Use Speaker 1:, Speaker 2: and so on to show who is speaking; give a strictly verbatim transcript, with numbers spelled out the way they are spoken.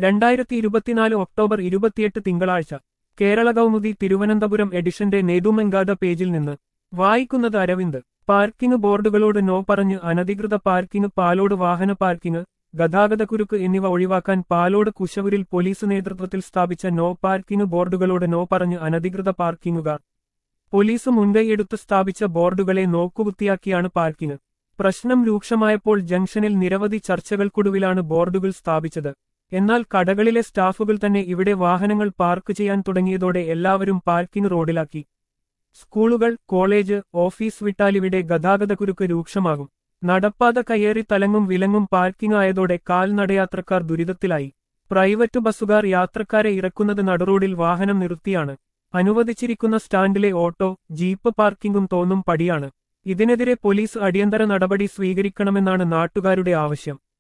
Speaker 1: രണ്ടായിരത്തി ഇരുപത്തിനാല് ഒക്ടോബർ ഇരുപത്തിയെട്ട് തിങ്കളാഴ്ച കേരള കൗമുദി തിരുവനന്തപുരം എഡിഷന്റെ നേതുമെങ്കാത പേജിൽ നിന്ന് വായിക്കുന്നത് അരവിന്ദ്. പാർക്കിംഗ് ബോർഡുകളോട് നോ പറഞ്ഞ് അനധികൃത പാർക്കിംഗ്. പാലോട് വാഹന പാർക്കിംഗ്, ഗതാഗതക്കുരുക്ക് എന്നിവ ഒഴിവാക്കാൻ പാലോട് കുശവൂരിൽ പോലീസ് നേതൃത്വത്തിൽ സ്ഥാപിച്ച നോ പാർക്കിംഗ് ബോർഡുകളോട് നോ പറഞ്ഞ് അനധികൃത പാർക്കിംഗുകാർ. പോലീസ് മുൻകൈയെടുത്ത് സ്ഥാപിച്ച ബോർഡുകളെ നോക്കുകുത്തിയാക്കിയാണ് പാർക്കിംഗ്. പ്രശ്നം രൂക്ഷമായപ്പോൾ ജംഗ്ഷനിൽ നിരവധി ചർച്ചകൾക്കൊടുവിലാണ് ബോർഡുകൾ സ്ഥാപിച്ചത്. എന്നാൽ കടകളിലെ സ്റ്റാഫുകൾ തന്നെ ഇവിടെ വാഹനങ്ങൾ പാർക്ക് ചെയ്യാൻ തുടങ്ങിയതോടെ എല്ലാവരും പാർക്കിംഗ് റോഡിലാക്കി. സ്കൂളുകൾ, കോളേജ്, ഓഫീസ് വിട്ടാലിവിടെ ഗതാഗതക്കുരുക്ക് രൂക്ഷമാകും. നടപ്പാത കയ്യേറി തലങ്ങും വിലങ്ങും പാർക്കിംഗ് ആയതോടെ കാൽനടയാത്രക്കാർ ദുരിതത്തിലായി. പ്രൈവറ്റ് ബസ്സുകാർ യാത്രക്കാരെ ഇറക്കുന്നത് നടുറോഡിൽ വാഹനം നിർത്തിയാണ്. അനുവദിച്ചിരിക്കുന്ന സ്റ്റാൻഡിലെ ഓട്ടോ, ജീപ്പ് പാർക്കിംഗും തോന്നും പടിയാണ്. ഇതിനെതിരെ പോലീസ് അടിയന്തര നടപടി സ്വീകരിക്കണമെന്നാണ് നാട്ടുകാരുടെ ആവശ്യം.